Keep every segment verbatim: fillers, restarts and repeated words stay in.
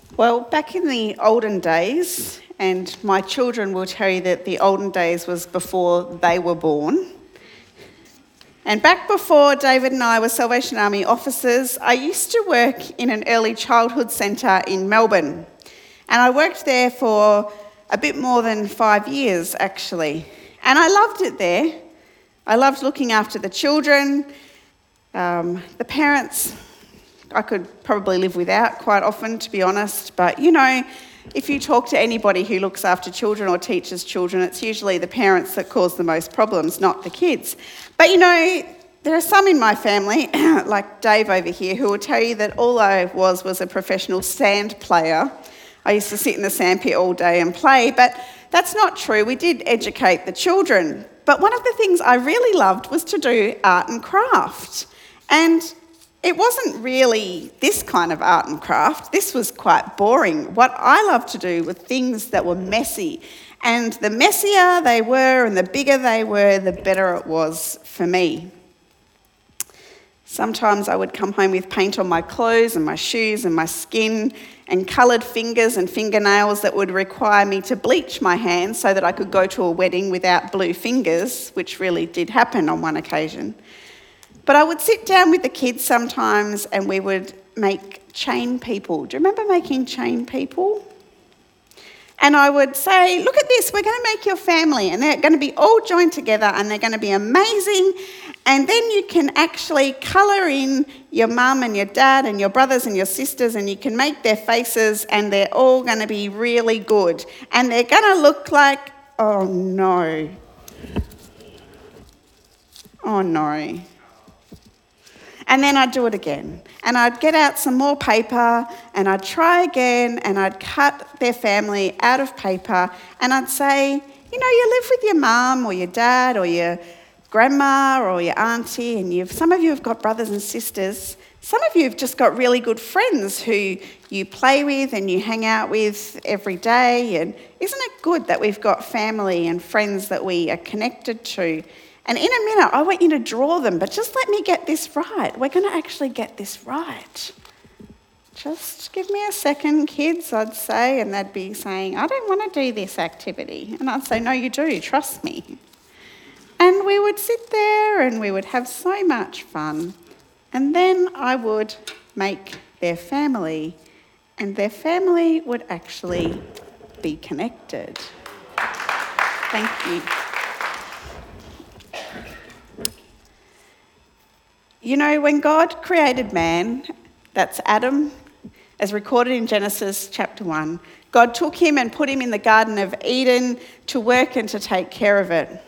Well, back in the olden days, and my children will tell you that the olden days was before they were born. And back before David and I were Salvation Army officers, I used to work in an early childhood centre in Melbourne. And I worked there for a bit more than five years, actually. And I loved it there. I loved looking after the children, um, the parents. I could probably live without quite often, to be honest. But, you know, if you talk to anybody who looks after children or teaches children, it's usually the parents that cause the most problems, not the kids. But, you know, there are some in my family, like Dave over here, who will tell you that all I was was a professional sand player. I used to sit in the sandpit all day and play, but that's not true. We did educate the children. But one of the things I really loved was to do art and craft. And it wasn't really this kind of art and craft. This was quite boring. What I loved to do were things that were messy. And the messier they were and the bigger they were, the better it was for me. Sometimes I would come home with paint on my clothes and my shoes and my skin and coloured fingers and fingernails that would require me to bleach my hands so that I could go to a wedding without blue fingers, which really did happen on one occasion. But I would sit down with the kids sometimes and we would make chain people. Do you remember making chain people? And I would say, look at this, we're going to make your family and they're going to be all joined together and they're going to be amazing. And then you can actually colour in your mum and your dad and your brothers and your sisters and you can make their faces and they're all going to be really good. And they're going to look like, oh no. Oh no. And then I'd do it again. And I'd get out some more paper and I'd try again and I'd cut their family out of paper and I'd say, you know, you live with your mum or your dad or your grandma or your auntie and you've some of you have got brothers and sisters. Some of you have just got really good friends who you play with and you hang out with every day. And isn't it good that we've got family and friends that we are connected to? And in a minute, I want you to draw them, but just let me get this right. We're going to actually get this right. Just give me a second, kids, I'd say, and they'd be saying, I don't want to do this activity. And I'd say, no, you do, trust me. And we would sit there and we would have so much fun. And then I would make their family, and their family would actually be connected. Thank you. You know, when God created man, that's Adam, as recorded in Genesis chapter one, God took him and put him in the Garden of Eden to work and to take care of it.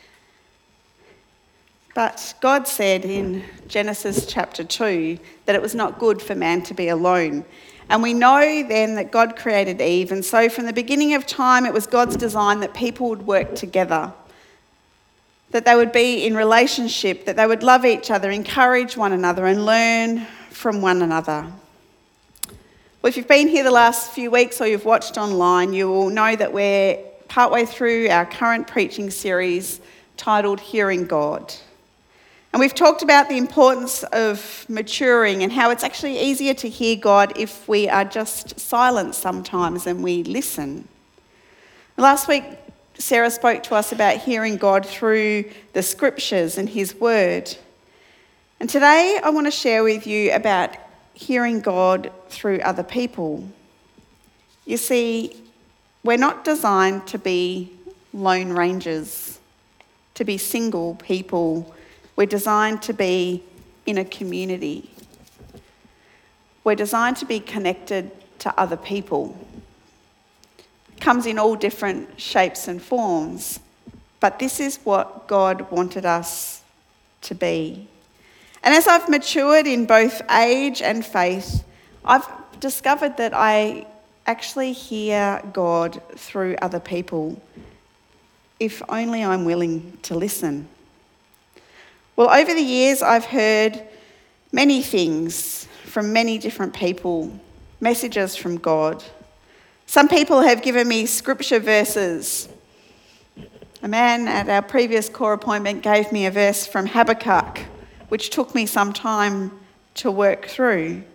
But God said in Genesis chapter two that it was not good for man to be alone. And we know then that God created Eve, and so from the beginning of time it was God's design that people would work together, that they would be in relationship, that they would love each other, encourage one another and learn from one another. Well, if you've been here the last few weeks or you've watched online, you will know that we're partway through our current preaching series titled Hearing God. And we've talked about the importance of maturing and how it's actually easier to hear God if we are just silent sometimes and we listen. Last week, Sarah spoke to us about hearing God through the scriptures and his word. And today I want to share with you about hearing God through other people. You see, we're not designed to be lone rangers, to be single people. We're designed to be in a community. We're designed to be connected to other people. Comes in all different shapes and forms, but this is what God wanted us to be. And as I've matured in both age and faith, I've discovered that I actually hear God through other people, if only I'm willing to listen. Well, over the years, I've heard many things from many different people, messages from God. Some people have given me scripture verses. A man at our previous core appointment gave me a verse from Habakkuk, which took me some time to work through.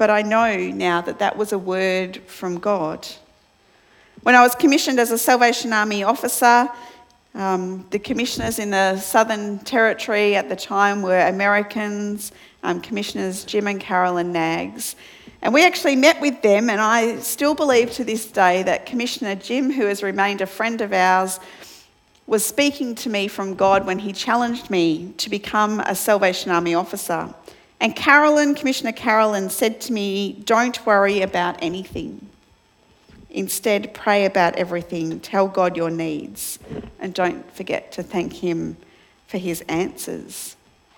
but I know now that that was a word from God. When I was commissioned as a Salvation Army officer, um, the commissioners in the Southern Territory at the time were Americans, um, Commissioners Jim and Carolyn Knaggs. And we actually met with them, and I still believe to this day that Commissioner Jim, who has remained a friend of ours, was speaking to me from God when he challenged me to become a Salvation Army officer. And Carolyn, Commissioner Carolyn, said to me, "Don't worry about anything. Instead, pray about everything. Tell God your needs. And don't forget to thank him for his answers."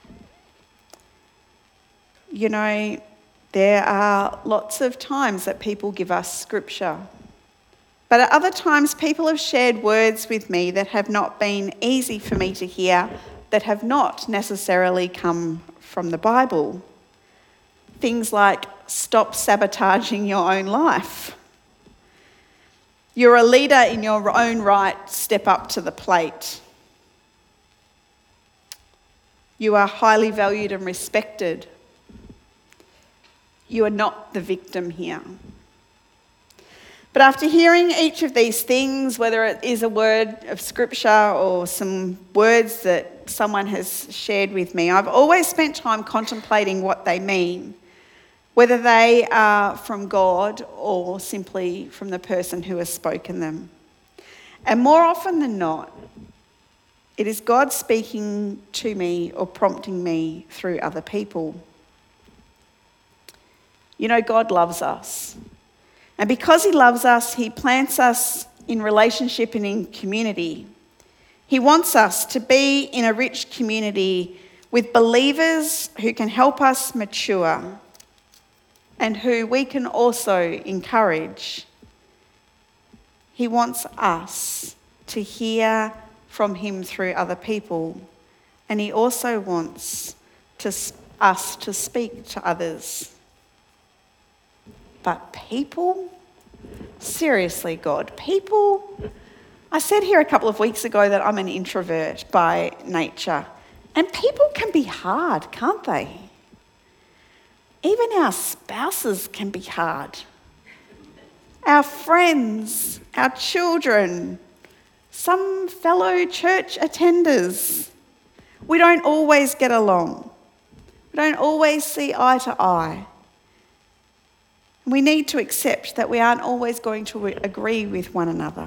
You know, there are lots of times that people give us scripture. But at other times, people have shared words with me that have not been easy for me to hear, that have not necessarily come from the Bible. Things like, stop sabotaging your own life. You're a leader in your own right, step up to the plate. You are highly valued and respected. You are not the victim here. But after hearing each of these things, whether it is a word of scripture or some words that someone has shared with me, I've always spent time contemplating what they mean, whether they are from God or simply from the person who has spoken them. And more often than not, it is God speaking to me or prompting me through other people. You know, God loves us. And because he loves us, he plants us in relationship and in community. He wants us to be in a rich community with believers who can help us mature and who we can also encourage. He wants us to hear from him through other people, and he also wants to, us to speak to others. But people? Seriously, God, people? I said here a couple of weeks ago that I'm an introvert by nature, and people can be hard, can't they? Even our spouses can be hard. Our friends, our children, some fellow church attenders. We don't always get along. We don't always see eye to eye. We need to accept that we aren't always going to agree with one another.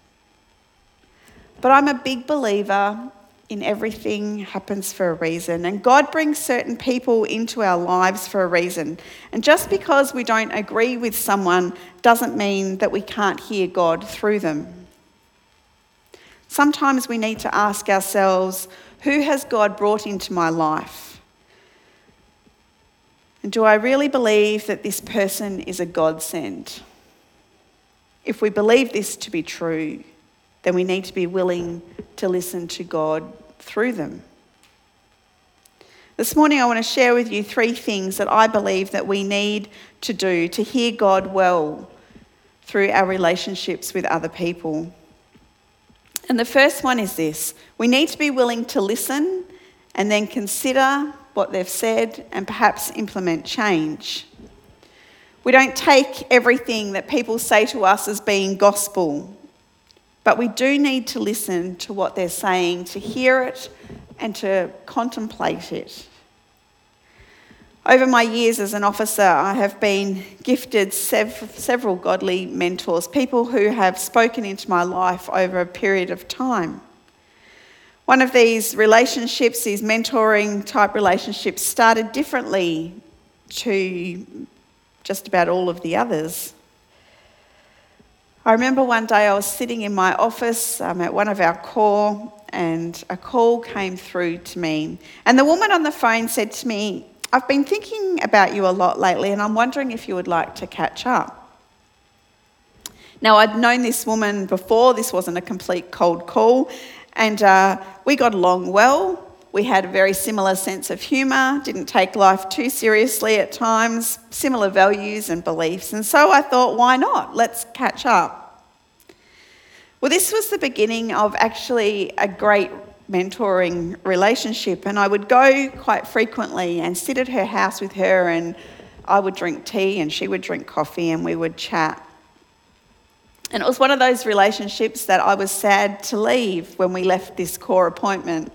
But I'm a big believer in everything happens for a reason, and God brings certain people into our lives for a reason. And just because we don't agree with someone doesn't mean that we can't hear God through them. Sometimes we need to ask ourselves, who has God brought into my life? And do I really believe that this person is a godsend? If we believe this to be true, then we need to be willing to listen to God through them. This morning I want to share with you three things that I believe that we need to do to hear God well through our relationships with other people. And the first one is this: we need to be willing to listen and then consider what they've said and perhaps implement change. We don't take everything that people say to us as being gospel, but we do need to listen to what they're saying, to hear it and to contemplate it. Over my years as an officer, I have been gifted sev- several godly mentors, people who have spoken into my life over a period of time. One of these relationships, these mentoring type relationships, started differently to just about all of the others. I remember one day I was sitting in my office um, at one of our core, and a call came through to me. And the woman on the phone said to me, "I've been thinking about you a lot lately, and I'm wondering if you would like to catch up." Now, I'd known this woman before. This wasn't a complete cold call. And uh, we got along well. We had a very similar sense of humour, didn't take life too seriously at times, similar values and beliefs. And so I thought, why not? Let's catch up. Well, this was the beginning of actually a great mentoring relationship. And I would go quite frequently and sit at her house with her and I would drink tea and she would drink coffee and we would chat. And it was one of those relationships that I was sad to leave when we left this core appointment.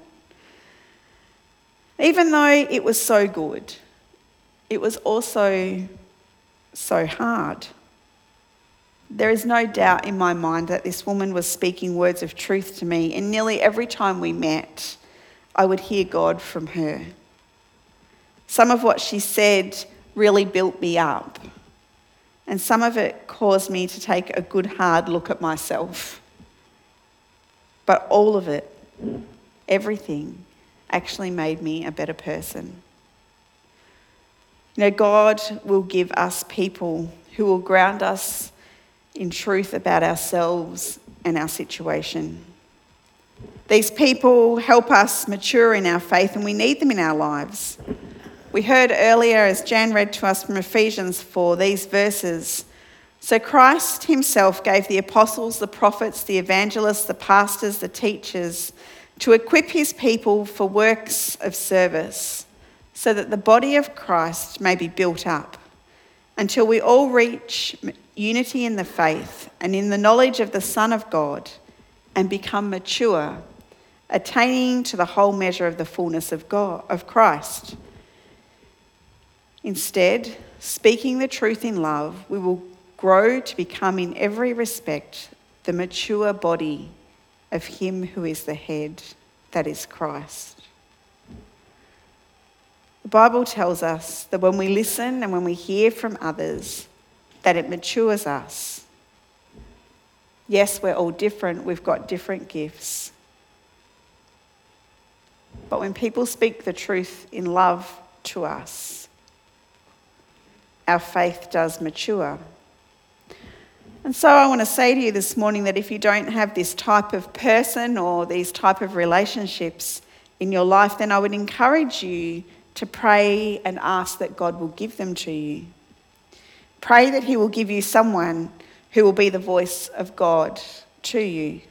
Even though it was so good, it was also so hard. There is no doubt in my mind that this woman was speaking words of truth to me, and nearly every time we met, I would hear God from her. Some of what she said really built me up, and some of it caused me to take a good hard look at myself. But all of it, everything, actually made me a better person. You know, God will give us people who will ground us in truth about ourselves and our situation. These people help us mature in our faith, and we need them in our lives. We heard earlier, as Jan read to us from Ephesians four, these verses. So Christ himself gave the apostles, the prophets, the evangelists, the pastors, the teachers, to equip his people for works of service, so that the body of Christ may be built up, until we all reach unity in the faith and in the knowledge of the Son of God, and become mature, attaining to the whole measure of the fullness of God, of Christ. Instead, speaking the truth in love, we will grow to become in every respect the mature body of him who is the head, that is Christ. The Bible tells us that when we listen and when we hear from others, that it matures us. Yes, we're all different. We've got different gifts. But when people speak the truth in love to us, our faith does mature. And so I want to say to you this morning that if you don't have this type of person or these type of relationships in your life, then I would encourage you to pray and ask that God will give them to you. Pray that he will give you someone who will be the voice of God to you.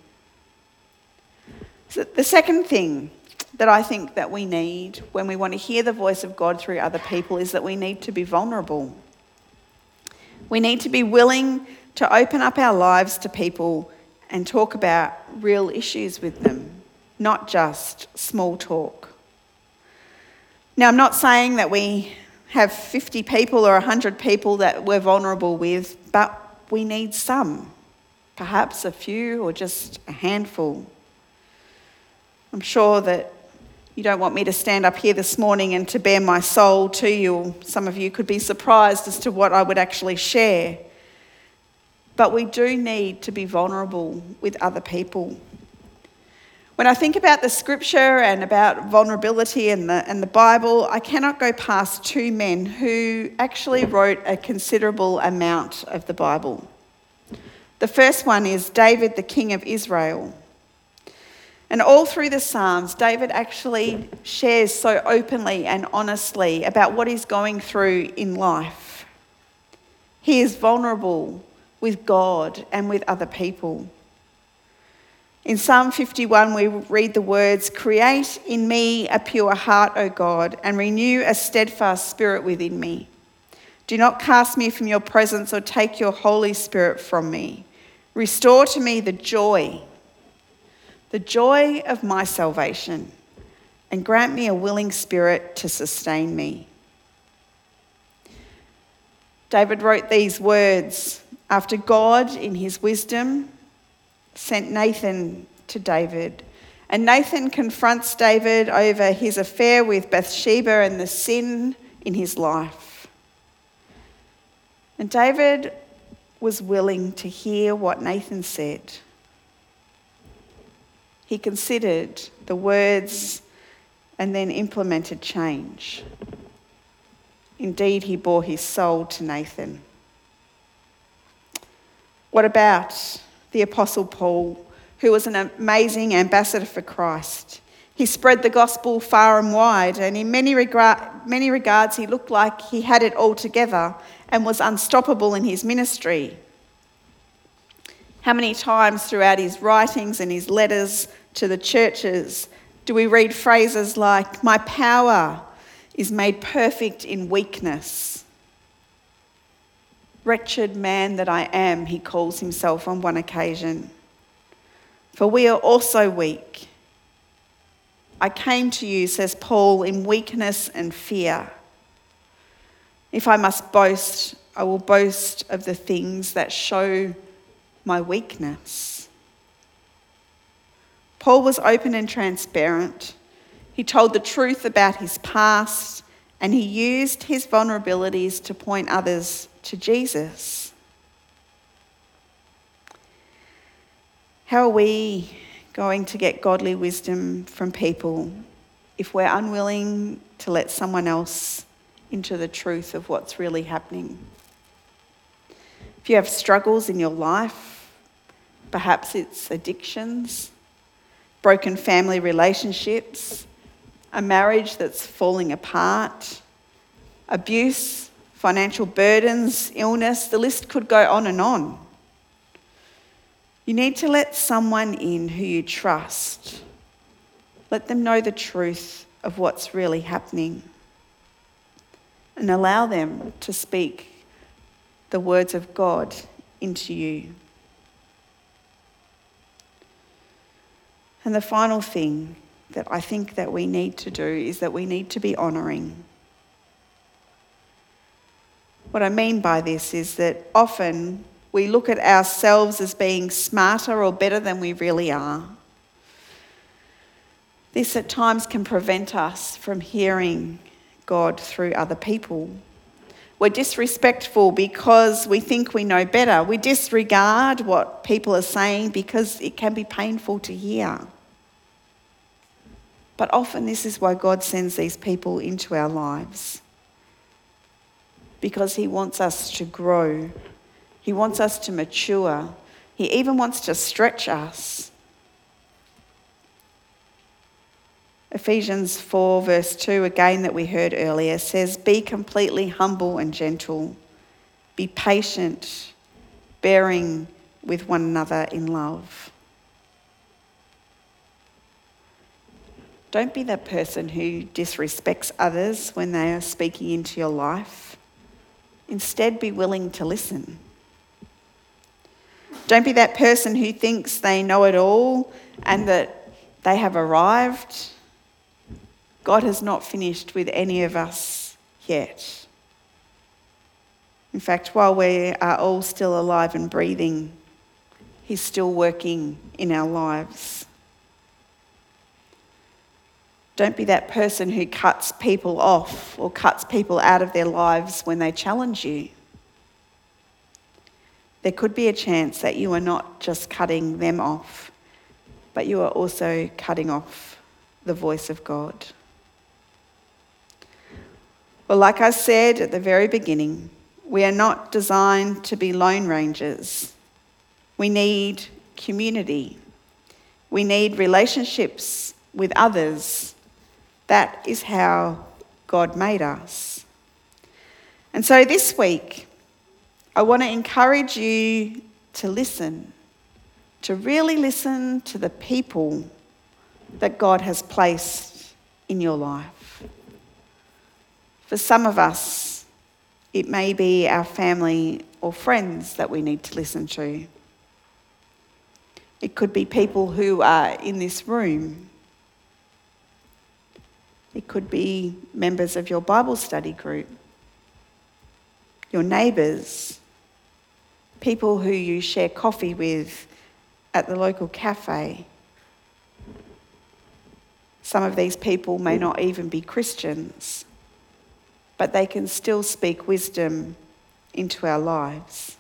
So the second thing that I think that we need when we want to hear the voice of God through other people is that we need to be vulnerable. We need to be willing to open up our lives to people and talk about real issues with them, not just small talk. Now, I'm not saying that we have fifty people or one hundred people that we're vulnerable with, but we need some, perhaps a few or just a handful. I'm sure that you don't want me to stand up here this morning and to bare my soul to you. Some of you could be surprised as to what I would actually share. But we do need to be vulnerable with other people. When I think about the scripture and about vulnerability and the, and the Bible, I cannot go past two men who actually wrote a considerable amount of the Bible. The first one is David, the king of Israel. And all through the Psalms, David actually shares so openly and honestly about what he's going through in life. He is vulnerable with God and with other people. In Psalm fifty-one, we read the words, "Create in me a pure heart, O God, and renew a steadfast spirit within me. Do not cast me from your presence or take your Holy Spirit from me. Restore to me the joy, the joy of my salvation, and grant me a willing spirit to sustain me." David wrote these words after God, in his wisdom, sent Nathan to David. And Nathan confronts David over his affair with Bathsheba and the sin in his life. And David was willing to hear what Nathan said. He considered the words and then implemented change. Indeed, he bore his soul to Nathan. What about the Apostle Paul, who was an amazing ambassador for Christ? He spread the gospel far and wide, and in many, regard, many regards he looked like he had it all together and was unstoppable in his ministry. How many times throughout his writings and his letters to the churches do we read phrases like, "My power is made perfect in weakness"? Wretched man that I am, he calls himself on one occasion. For we are also weak. I came to you, says Paul, in weakness and fear. If I must boast, I will boast of the things that show my weakness. Paul was open and transparent. He told the truth about his past, and he used his vulnerabilities to point others to Jesus. How are we going to get godly wisdom from people if we're unwilling to let someone else into the truth of what's really happening? If you have struggles in your life, perhaps it's addictions, broken family relationships, a marriage that's falling apart, abuse, financial burdens, illness, the list could go on and on. You need to let someone in who you trust. Let them know the truth of what's really happening and allow them to speak the words of God into you. And the final thing that I think that we need to do is that we need to be honouring. What I mean by this is that often we look at ourselves as being smarter or better than we really are. This at times can prevent us from hearing God through other people. We're disrespectful because we think we know better. We disregard what people are saying because it can be painful to hear. But often this is why God sends these people into our lives. Because he wants us to grow. He wants us to mature. He even wants to stretch us. Ephesians four verse two, again that we heard earlier, says, be completely humble and gentle. Be patient, bearing with one another in love. Don't be that person who disrespects others when they are speaking into your life. Instead, be willing to listen. Don't be that person who thinks they know it all and that they have arrived. God has not finished with any of us yet. In fact, while we are all still alive and breathing, he's still working in our lives. Don't be that person who cuts people off or cuts people out of their lives when they challenge you. There could be a chance that you are not just cutting them off, but you are also cutting off the voice of God. Well, like I said at the very beginning, we are not designed to be lone rangers. We need community. We need relationships with others. That is how God made us. And so this week, I want to encourage you to listen, to really listen to the people that God has placed in your life. For some of us, it may be our family or friends that we need to listen to. It could be people who are in this room. It could be members of your Bible study group, your neighbours, people who you share coffee with at the local cafe. Some of these people may not even be Christians, but they can still speak wisdom into our lives.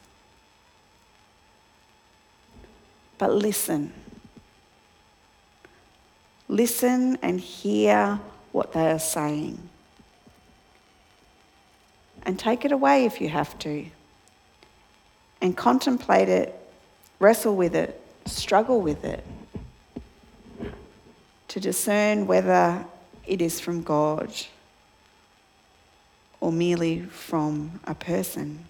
But listen. Listen and hear what they are saying. And take it away if you have to. And contemplate it, wrestle with it, struggle with it, to discern whether it is from God or merely from a person.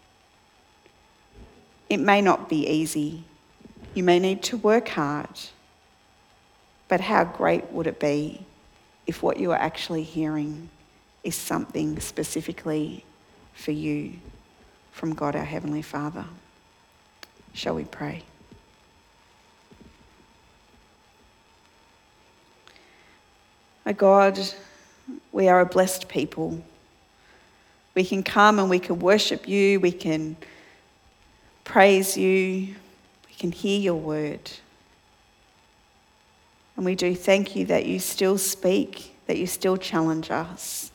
It may not be easy. You may need to work hard. But how great would it be if what you are actually hearing is something specifically for you, from God our Heavenly Father. Shall we pray? Oh God, we are a blessed people. We can come and we can worship you, we can praise you, we can hear your word. And we do thank you that you still speak, that you still challenge us.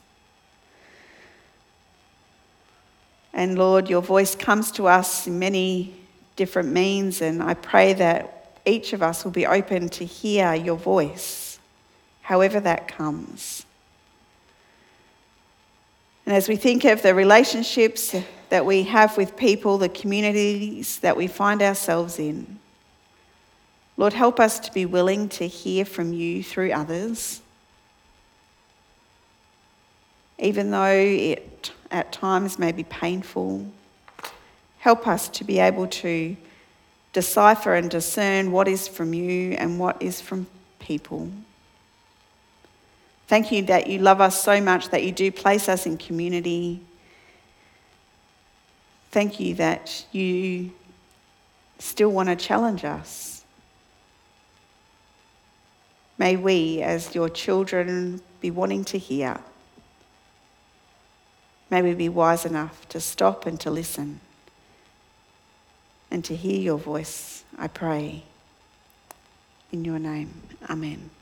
And Lord, your voice comes to us in many different means, and I pray that each of us will be open to hear your voice, however that comes. And as we think of the relationships that we have with people, the communities that we find ourselves in, Lord, help us to be willing to hear from you through others, even though it at times may be painful. Help us to be able to decipher and discern what is from you and what is from people. Thank you that you love us so much that you do place us in community. Thank you that you still want to challenge us. May we, as your children, be wanting to hear. May we be wise enough to stop and to listen and to hear your voice, I pray. In your name, amen.